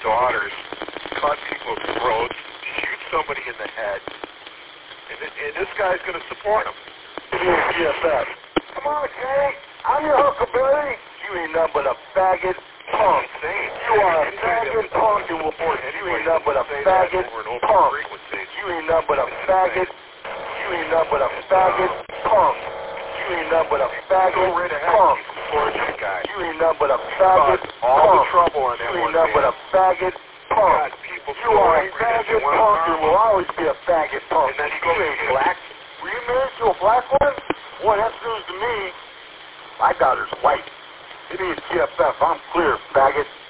daughters, cut people's throats, shoot somebody in the head, and this guy's going to support him. GFF. Come on, Jay. I'm your huckleberry. You ain't nothing but a faggot punk. You are a faggot punk. You ain't nothing but a faggot punk. You ain't nothing but a faggot. You ain't nothing but a faggot punk. You ain't nothing but a faggot punk. You ain't nothing but a faggot punk. All the trouble on that you ain't nothing but a faggot punk. You are a faggot punk. You will always be a faggot punk. And then you ain't black. Were you married to a black one? Boy, that's news to me. My daughter's white. It is GFF. I'm clear, faggot.